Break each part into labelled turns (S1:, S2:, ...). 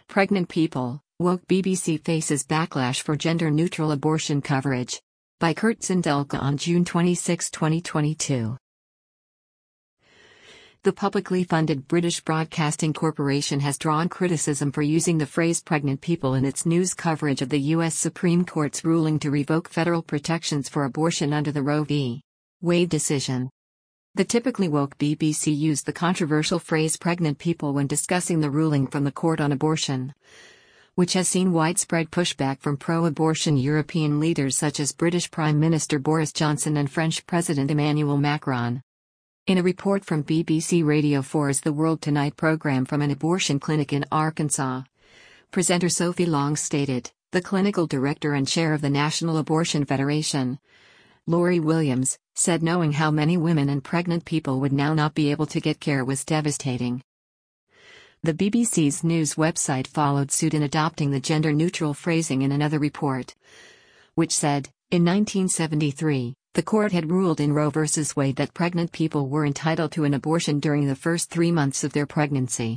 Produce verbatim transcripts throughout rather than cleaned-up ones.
S1: Pregnant people, woke B B C faces backlash for gender-neutral abortion coverage. By Kurt Zindelka on June twenty-sixth, twenty twenty-two. The publicly funded British Broadcasting Corporation has drawn criticism for using the phrase pregnant people in its news coverage of the U S Supreme Court's ruling to revoke federal protections for abortion under the Roe v. Wade decision. The typically woke B B C used the controversial phrase pregnant people when discussing the ruling from the Court on Abortion, which has seen widespread pushback from pro-abortion European leaders such as British Prime Minister Boris Johnson and French President Emmanuel Macron. In a report from B B C Radio four's The World Tonight program from an abortion clinic in Arkansas, presenter Sophie Long stated, the clinical director and chair of the National Abortion Federation, Lori Williams, said knowing how many women and pregnant people would now not be able to get care was devastating. The B B C's news website followed suit in adopting the gender-neutral phrasing in another report, which said, in nineteen seventy-three, the court had ruled in Roe v. Wade that pregnant people were entitled to an abortion during the first three months of their pregnancy.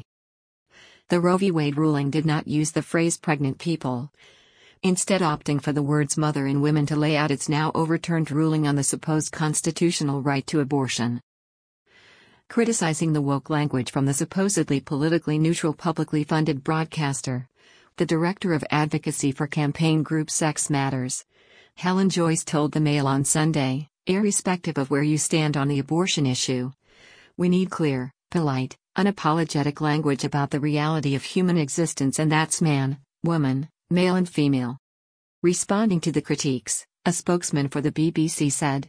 S1: The Roe v. Wade ruling did not use the phrase pregnant people, instead opting for the words mother and women to lay out its now overturned ruling on the supposed constitutional right to abortion. Criticizing the woke language from the supposedly politically neutral publicly funded broadcaster, the director of advocacy for campaign group Sex Matters, Helen Joyce told the Mail on Sunday, irrespective of where you stand on the abortion issue, we need clear, polite, unapologetic language about the reality of human existence, and that's man, woman, male and female. Responding to the critiques, a spokesman for the B B C said,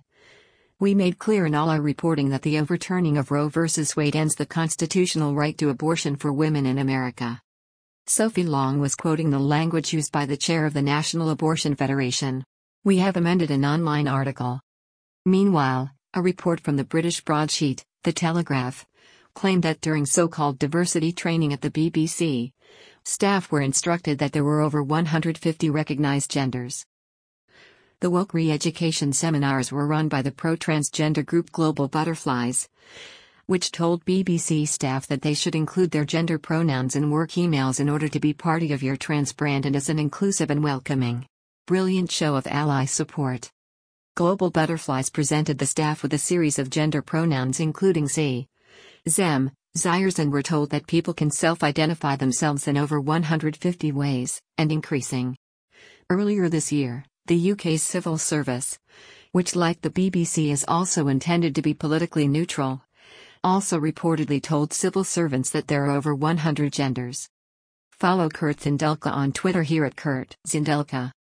S1: we made clear in all our reporting that the overturning of Roe v. Wade ends the constitutional right to abortion for women in America. Sophie Long was quoting the language used by the chair of the National Abortion Federation. We have amended an online article. Meanwhile, a report from the British broadsheet, The Telegraph, claimed that during so-called diversity training at the B B C, staff were instructed that there were over one hundred fifty recognized genders. The woke re-education seminars were run by the pro-transgender group Global Butterflies, which told B B C staff that they should include their gender pronouns in work emails in order to be part of your trans brand and as an inclusive and welcoming, brilliant show of ally support. Global Butterflies presented the staff with a series of gender pronouns including she, them, theirs, and were told that people can self-identify themselves in over one hundred fifty ways, and increasing. Earlier this year, the U K's civil service, which like the B B C is also intended to be politically neutral, also reportedly told civil servants that there are over one hundred genders. Follow Kurt Zindelka on Twitter here at Kurt Zindelka.